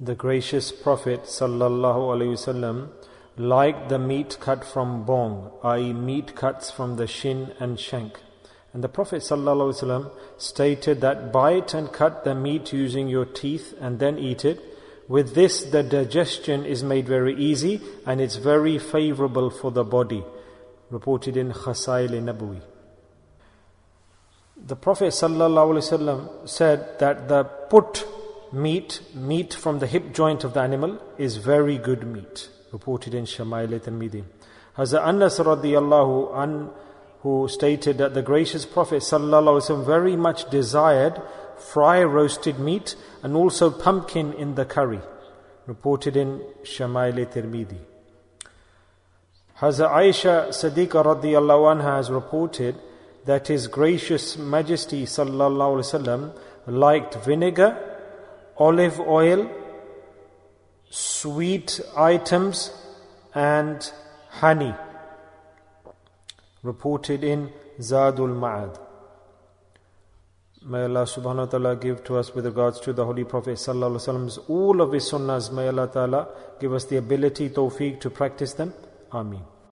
The gracious Prophet ﷺ liked the meat cut from bong, i.e. meat cuts from the shin and shank. And the Prophet ﷺ stated that bite and cut the meat using your teeth and then eat it. With this, the digestion is made very easy and it's very favorable for the body. Reported in Khasail-i-Nabawi. The Prophet ﷺ said that the put meat from the hip joint of the animal is very good meat. Reported in Shama'il-i-Tirmidhi. Hazrat Anas radiyallahu anhu, who stated that the gracious Prophet ﷺ very much desired fry roasted meat and also pumpkin in the curry. Reported in Shama'il-i-Tirmidhi. Hazrat Aisha Siddiqa radiyallahu anha has reported that His Gracious Majesty sallallahu alaihi wasallam liked vinegar, olive oil, sweet items and honey. Reported in Zadul Ma'ad. May Allah subhanahu wa ta'ala give to us with regards to the Holy Prophet sallallahu alaihi wasallam's all of his sunnahs. May Allah ta'ala give us the ability, tawfiq to practice them. Ameen.